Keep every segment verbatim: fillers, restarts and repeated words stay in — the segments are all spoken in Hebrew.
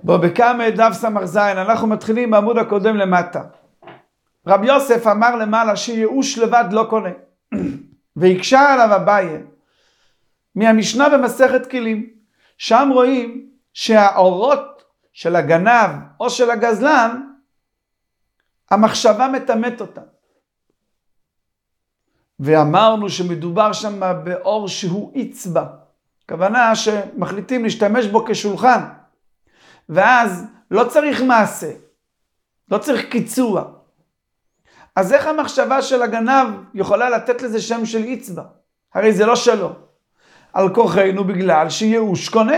בו בכמה דף סמ"ך זין, אנחנו מתחילים בעמוד הקודם למטה. רב יוסף אמר למעלה שייאוש לבד לא קונה. והקשה עליו אביי מהמשנה במסכת כלים. שם רואים שהאורות של הגנב או של הגזלן, המחשבה מטמאת אותם. ואמרנו שמדובר שם באור שהוא אצבע. הכוונה שמחליטים להשתמש בו כשולחן. ואז לא צריך מעשה. לא צריך קיצוע. אז איך המחשבה של הגנב יכולה לתת לזה שם של אצבע? הרי זה לא שלו. על כוחנו בגלל שייאוש קונה.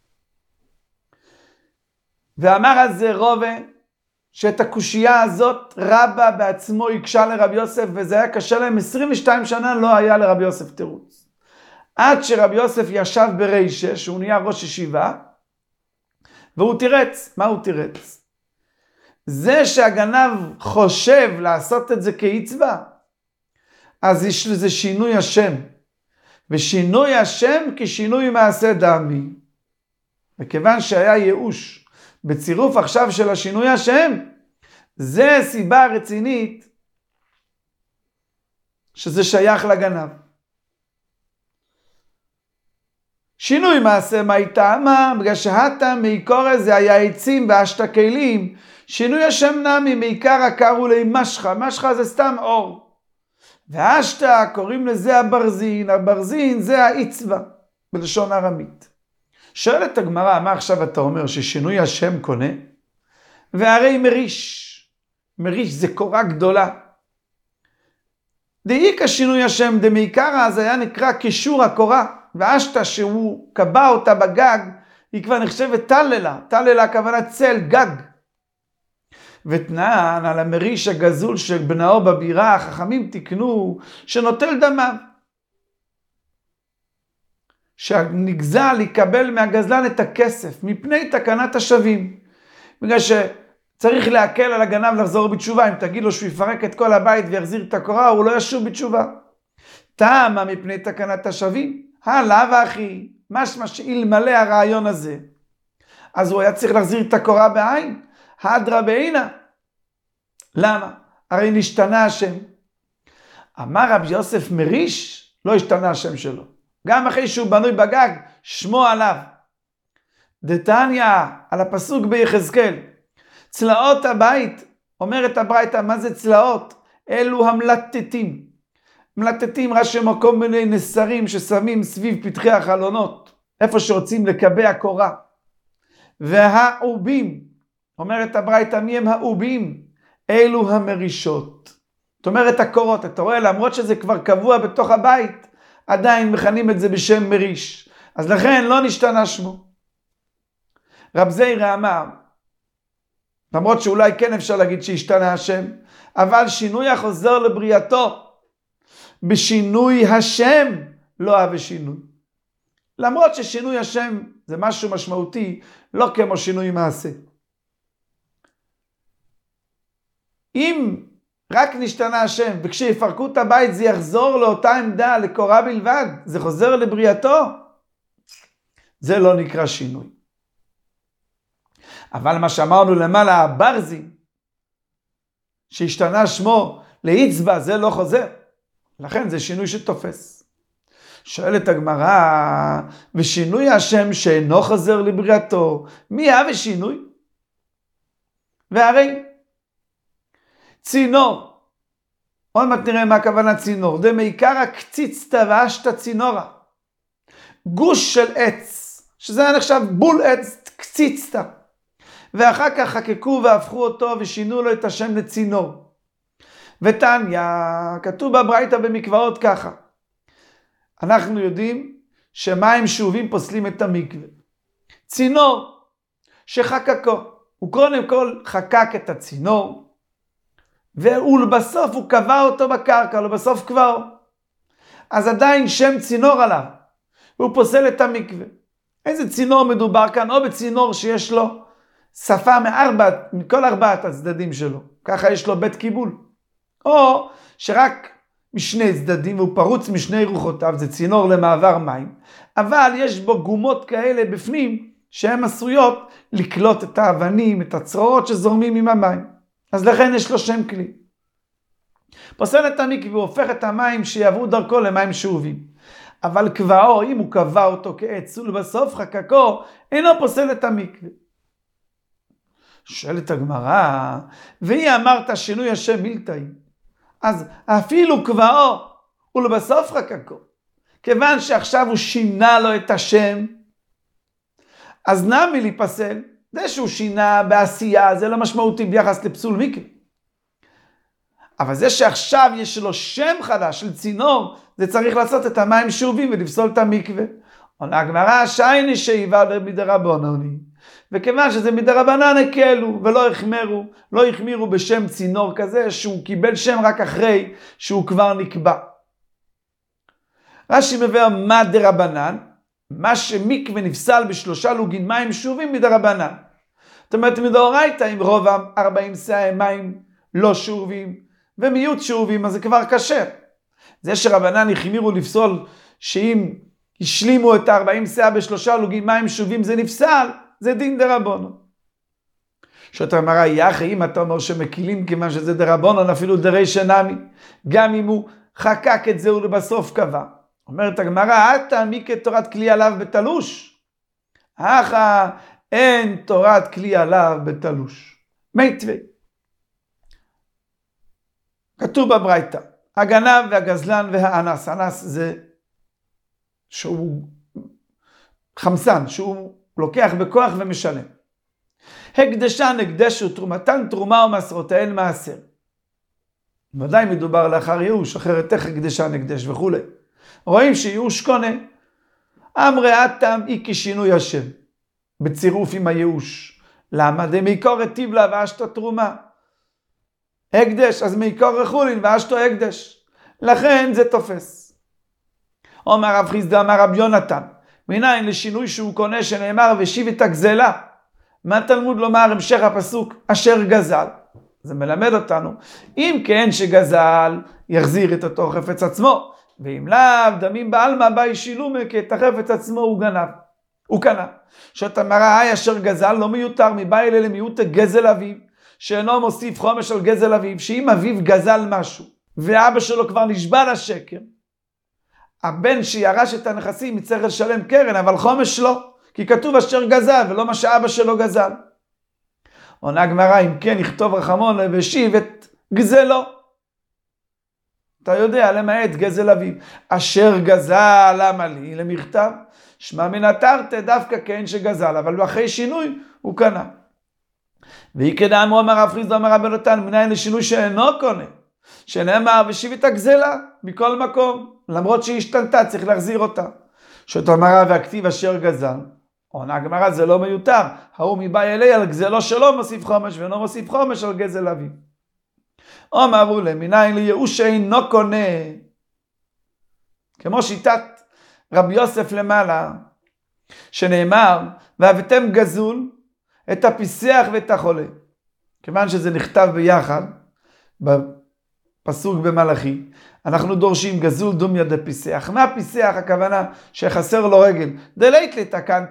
ואמר על זה רובה, שאת הקושייה הזאת רבא בעצמו הקשה לרב יוסף, וזה היה קשה להם עשרים ושתיים שנה, לא היה לרב יוסף תירוץ. עד שרב יוסף ישב בריישה, שהוא נהיה ראש ישיבה, והוא תירץ. מה הוא תירץ? זה שהגנב חושב לעשות את זה כאצבע, אז יש לזה שינוי השם. ושינוי השם כשינוי מעשה דמי. וכיוון שהיה ייאוש בצירוף עכשיו של השינוי השם, זה סיבה רצינית שזה שייך לגנב. שינוי מעשה מה איתמה, בגלל שהטעם מעיקורא זה היה עצים והשת כלים. שינוי השם נמי מעיקר הקראו לי משחה, משחה זה סתם אור. והשת קוראים לזה הברזין, הברזין זה האצבע בלשון ארמית. שואלת הגמרא, מה עכשיו אתה אומר ששינוי השם קונה? והרי מריש, מריש זה קורה גדולה. דאיקה שינוי השם דמעיקרא, אז היה נקרא קישור הקורה. והשתה שהוא קבע אותה בגג, היא כבר נחשבת תללה. תללה הכוונה צל, גג. ותנען על המריש הגזול של בנאו בבירה, החכמים תקנו שנוטל דמיו. שהנגזל יקבל מהגזלן את הכסף, מפני תקנת השווים. בגלל שצריך להקל על הגנב לחזור בתשובה. אם תגיד לו שהוא יפרק את כל הבית ויחזיר את הקורה, הוא לא ישוב בתשובה. טעמה מפני תקנת השווים. הלאה ואחי, משמע שאלמלא הרעיון הזה, אז הוא היה צריך להחזיר את הקורה בעין. הדרה בעינה. למה? הרי נשתנה השם. אמר רב יוסף מריש, לא השתנה השם שלו. גם אחרי שהוא בנוי בגג, שמו עליו. דתניא, על הפסוק ביחזקאל. צלעות הבית, אומרת הברייתא, מה זה צלעות? אלו המלטטים. מלטטים רש"י מקום מיני נסרים ששמים סביב פתחי החלונות, איפה שרוצים לקבע קורה. והעובים, אומרת הברייתא, מי הם העובים? אלו המרישות. זאת אומרת הקורות, אתה רואה, למרות שזה כבר קבוע בתוך הבית, עדיין מכנים את זה בשם מריש. אז לכן לא נשתנה שמו. רב זיירא אמר, למרות שאולי כן אפשר להגיד שהשתנה השם, אבל שינוי החוזר לבריאתו, בשינוי השם לא אהב שינוי. למרות ששינוי השם זה משהו משמעותי, לא כמו שינוי מעשה. אם רק נשתנה השם, וכשיפרקו את הבית זה יחזור לאותה עמדה, לקורה בלבד, זה חוזר לבריאתו, זה לא נקרא שינוי. אבל מה שאמרנו למעלה, הברזין, שהשתנה שמו לאצבע, זה לא חוזר. לכן זה שינוי שתופס. שואלת הגמרא, ושינוי השם שאינו חוזר לבריאתו, מי אהב שינוי? והרי צינור, עוד מעט נראה מה הכוונה צינור, זה מעיקר הקציצתא והשתא צינורה, גוש של עץ, שזה היה נחשב בול עץ, קציצתא, ואחר כך חקקו והפכו אותו ושינו לו את השם לצינור. ותניא, כתוב בברייתא במקוואות ככה, אנחנו יודעים שמים שאובים פוסלים את המקווה. צינור שחקקו, הוא קודם כל חקק את הצינור, ולבסוף הוא קבע אותו בקרקע, לבסוף כבר. אז עדיין שם צינור עליו, והוא פוסל את המקווה. איזה צינור מדובר כאן? או בצינור שיש לו שפה מארבע, מכל ארבעת הצדדים שלו, ככה יש לו בית קיבול. או שרק משני צדדים והוא פרוץ משני רוחותיו, זה צינור למעבר מים, אבל יש בו גומות כאלה בפנים שהן עשויות לקלוט את האבנים, את הצרורות שזורמים עם המים. אז לכן יש לו שם כלי. פוסל את המקווה, הוא הופך את המים שיעברו דרכו למים שאובים. אבל קבעו, אם הוא קבע אותו כעץ ולבסוף חקקו, אינו פוסל את המקווה. שואלת הגמרא, והיא אמרת שינוי השם מילתאי, אז אפילו קבעו ולבסוף חקקו, כיוון שעכשיו הוא שינה לו את השם, אז נמי להיפסל. זה שהוא שינה בעשייה, זה לא משמעותי ביחס לפסול מקווה. אבל זה שעכשיו יש לו שם חדש של צינור, זה צריך לעשות את המים שאובים ולפסול את המקווה. עונה הגמרא, שייני שאיבה מדרבנן, וכיוון שזה מדרבנן הקלו ולא החמירו, לא החמירו בשם צינור כזה שהוא קיבל שם רק אחרי שהוא כבר נקבע. רש"י מביא מה דרבנן, מה שמקווה נפסל בשלושה לוגין מים שאובים מדרבנן. זאת אומרת, מדאורייתא עם רוב ארבעים שאה מים לא שאובים ומיעוט שאובים, אז זה כבר כשר. זה שרבנן החמירו לפסול שאם השלימו את ה-ארבעים שאה בשלושה לוגין מים שאובים זה נפסל, זה דין דרבנן. שואלת הגמרא, יחי, אם אתה אומר שמקילים כיוון שזה דרבנן אפילו דרישא נמי, גם אם הוא חקק את זה ולבסוף קבע. אומרת הגמרא, אתה מי כתורת כלי עליו בתלוש? אך אין תורת כלי עליו בתלוש. מיטבי. כתוב בברייתא, הגנב והגזלן והאנס. האנס זה שהוא חמסן, שהוא לוקח בכוח ומשלם. הקדשן הקדש ותרומתן תרומה ומסרותיהן מעשר. ודאי מדובר לאחר ייאוש, אחרת איך הקדשן הקדש וכו'. רואים שייאוש קונה. אמרי אטם אי כשינוי השם, בצירוף עם הייאוש. למה? דמיקור היטיב לה ואשתו תרומה. הקדש, אז מיקור רחולין ואשתו הקדש. לכן זה תופס. אומר רב חיסדא אמר רב יונתן, מניין לשינוי שהוא קונה שנאמר ושיב את הגזלה. מה תלמוד לומר המשך הפסוק אשר גזל? זה מלמד אותנו, אם כן שגזל יחזיר את אותו חפץ עצמו, ואם לאו דמים בעלמא באי שילומי כי את החפץ עצמו הוא גנב, הוא קנה. שאת אמרה היי אשר גזל לא מיותר מבאי אלה למיעוט גזל אביו, שאינו מוסיף חומש על גזל אביו, שאם אביו גזל משהו ואבא שלו כבר נשבע לשקר, הבן שירש את הנכסים יצטרך לשלם קרן, אבל חומש לא, כי כתוב אשר גזל ולא מה שאבא שלו גזל. עונה הגמרא, אם כן יכתוב רחמון והשיב את גזלו. אתה יודע, למעט גזל אביו. אשר גזל, למה לי? למכתב. שמע מן התרתי דווקא כן שגזל, אבל אחרי שינוי הוא קנה. והיא כדאמרו אמר רב חיסדא אמר רבי יונתן, מניין לשינוי שאינו קונה, שנאמר ושיב את הגזלה מכל מקום, למרות שהיא השתנתה צריך להחזיר אותה. שאת אמרה והכתיב אשר גזל, עונה הגמרא זה לא מיותר, ההוא מבאי אלי על גזלו שלו מוסיף חומש ואינו מוסיף חומש על גזל אביו. אמרו להם, מניין לייאוש שאינו קונה, כמו שיטת רבי יוסף למעלה, שנאמר, והבאתם גזול את הפיסח ואת החולה. כיוון שזה נכתב ביחד, בפסוק במלאכי, אנחנו דורשים גזול דומיה דפיסח. מה פיסח? הכוונה שחסר לו רגל. דלית לתקנת,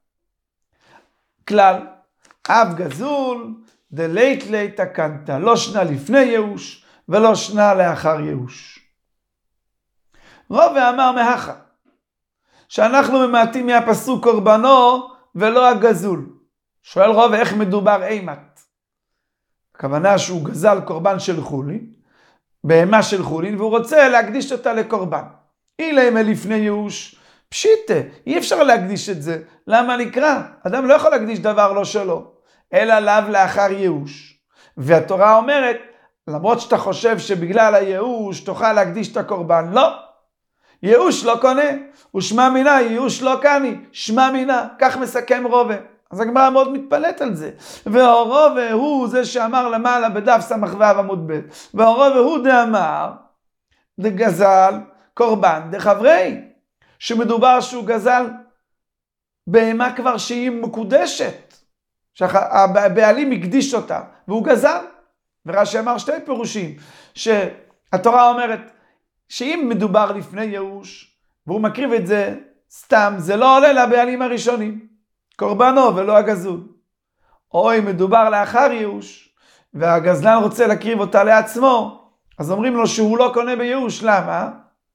כלל, אב גזול, דלית לתקנת, לא שנה לפני ייאוש, ולא שנה לאחר ייאוש. רוב ואמר מהכה, שאנחנו ממעטים מהפסוק קורבנו, ולא הגזול. שואל רוב, איך מדובר אימת? הכוונה שהוא גזל קורבן של חולין, בהמה של חולין, והוא רוצה להקדיש אותה לקורבן. אילמה לפני ייאוש, פשיטה, אי אפשר להקדיש את זה. למה נקרא? אדם לא יכול להקדיש דבר לא שלו, אלא לאו לאחר ייאוש. והתורה אומרת, למרות שאתה חושב שבגלל הייאוש תוכל להקדיש את הקורבן, לא. ייאוש לא קונה, ושמע מינה, ייאוש לא קני, שמע מינה, כך מסכם רובה. אז הגמרא מאוד מתפלט על זה. והרובה הוא זה שאמר למעלה בדף סמ"ו עמוד ב', והרובה הוא דאמר, דגזל קורבן דחברי, שמדובר שהוא גזל בהמה כבר שהיא מקודשת, שהבעלים הקדיש אותה, והוא גזל. ורש"י אמר שתי פירושים, שהתורה אומרת, שאם מדובר לפני ייאוש, והוא מקריב את זה סתם, זה לא עולה לבעלים הראשונים. קורבנו ולא הגזול. או אם מדובר לאחר ייאוש, והגזלן רוצה להקריב אותה לעצמו, אז אומרים לו שהוא לא קונה בייאוש. למה?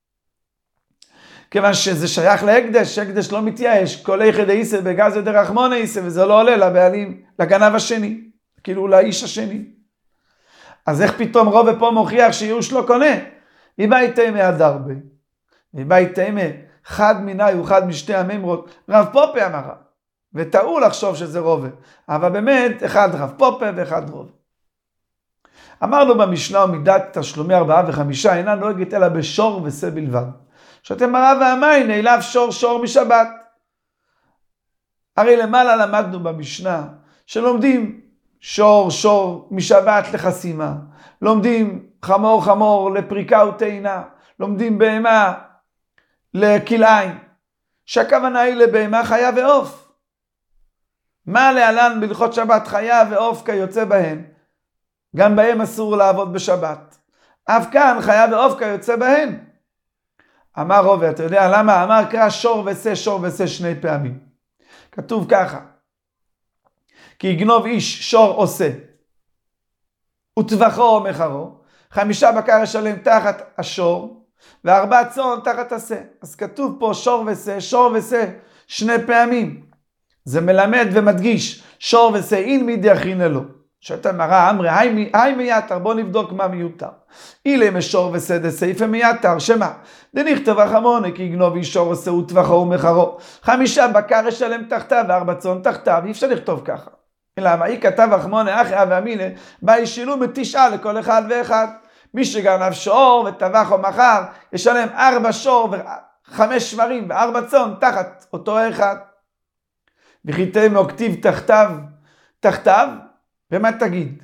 כיוון שזה שייך להקדש, הקדש לא מתייאש, כל איכא דאיסא בגזל דרחמונא איסא, וזה לא עולה לבעלים, לגנב השני, כאילו לאיש השני. אז איך פתאום רוב ופה מוכיח שייאוש לא קונה? איבאי תימא הדרבה, איבאי תימא חד מיני וחד משתי הממרות, רב פופה אמרה, וטעו לחשוב שזה רובה, אבל באמת אחד רב פופה ואחד רובה. אמרנו במשנה ומידת תשלומי ארבעה וחמישה אינה נוהגת אלא בשור ושה בלבד. שאתם מראה והמין אליו שור שור משבת. הרי למעלה למדנו במשנה שלומדים שור שור משבת לחסימה, לומדים חמור חמור לפריקה וטעינה, לומדים בהמה לכלאיים, שהכוונה היא לבהמה חיה ועוף. מה להלן בהלכות שבת? חיה ועוף כיוצא בהן, גם בהם אסור לעבוד בשבת. אף כאן חיה ועוף כיוצא בהן. אמר רובה, אתה יודע למה? אמר קרא שור ושה שור ושה שני פעמים. כתוב ככה, כי יגנוב איש שור או שה, וטווחו או מחרו, חמישה בקר ישלם תחת השור, וארבע צאן תחת השה. אז כתוב פה שור ושה, שור ושה, שני פעמים. זה מלמד ומדגיש, שור ושה אין מידי אחרינא לו. שאתה מראה, אמרי, היי מייתר, בוא נבדוק מה מיותר. אילי משור ושה דסייפא מייתר, שמה? דנכתב רחמונא כי יגנוב איש שור ושה וטווחו ומחרו. חמישה בקר ישלם תחתיו וארבע צאן תחתיו. אי אפשר לכתוב ככה. למה? אי כתב רחמונא אחי אבי אמינא, בה ישלום בתשעה לכל אחד ואחד. מי שגנב שור וטבח או מחר, ישלם ארבע שור וחמש שברים וארבע צאן תחת אותו אחד. וכי תימא כתיב תחתיו, תחתיו, ומה תגיד?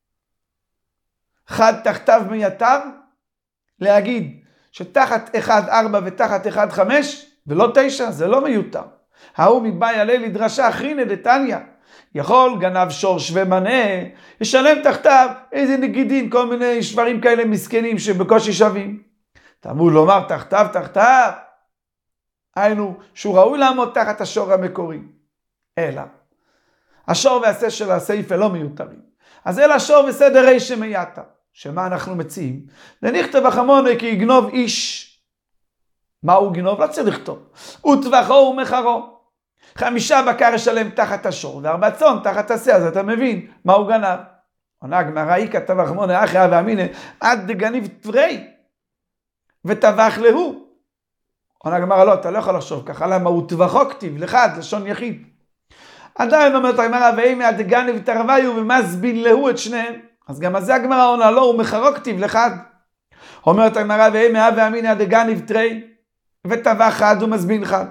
חד תחתיו מייתר? להגיד שתחת אחד ארבע ותחת אחד חמש, ולא תשע, זה לא מיותר. ההוא מבאי עלי לדרשה אחרינא דתניא. יכול גנב שור שווה מנה, ישלם תחתיו איזה נגידין, כל מיני שברים כאלה מסכנים שבקושי שווים. תאמרו לומר תחתיו תחתיו, היינו שהוא ראוי לעמוד תחת השור המקורי. אלא השור והשה של הסעיפה לא מיותרים. אז אלא שור ושה דרישא מייתר. שמה אנחנו מציעים? דנכתב רחמונא כי יגנוב איש. מה הוא גנוב? לא צריך לכתוב. וטווחו ומחרו. חמישה בקר ישלם תחת השור, וארבע צאן תחת השה. אז אתה מבין מה הוא גנב. עונה הגמרא, אי כתב רחמונא אחי אבי אמינא, עד דגניב תרי וטבח להו. עונה הגמרא, לא, אתה לא יכול לחשוב ככה. למה? הוא טווחו כתיב לחד, לשון יחיד. עדיין אומרת הגמרא, ואימא הדגניב תרוויו ומזבין להו את שניהם. אז גם על זה הגמרא עונה, לא, הוא מחרו כתיב לחד. אומרת הגמרא, ואימא אבי אמינא הדגניב תרי וטבח חד ומזבין חד.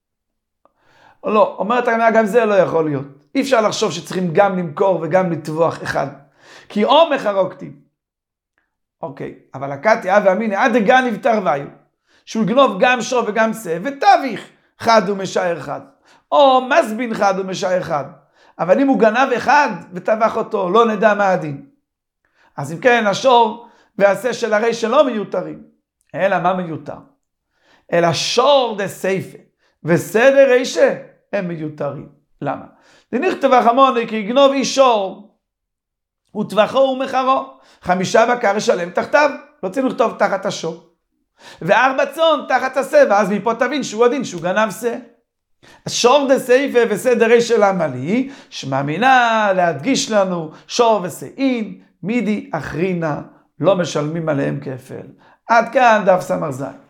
לא, אומרת הגמרא, גם זה לא יכול להיות. אי אפשר לחשוב שצריכים גם למכור וגם לטבוח אחד. כי או מחרו כתיב. אוקיי, אבל הקטי אבי אמינא הדגניב תרוויו, שהוא יגנוב גם שור וגם שה וטביח חד ומשאר חד. או מזבין חד ומשאר חד. אבל אם הוא גנב אחד וטבח אותו, לא נדע מה הדין. אז אם כן, השור והשה של הרישא לא מיותרים. אלא מה מיותר? אלא שור דסייפא ושה דרישא הם מיותרים. למה? דנכתב רחמונא כי יגנוב איש שור וטווחו ומחרו. חמישה בקר ישלם תחתיו. לא צריך לכתוב תחת השור. וארבע צאן תחת השה, ואז מפה תבין שהוא הדין שהוא גנב שה. שור דסייפא ושה דרישא למה לי? שמאמינה להדגיש לנו שור ושה אין מידי אחרינא, לא משלמים עליהם כפל. עד כאן דף סמ"ז.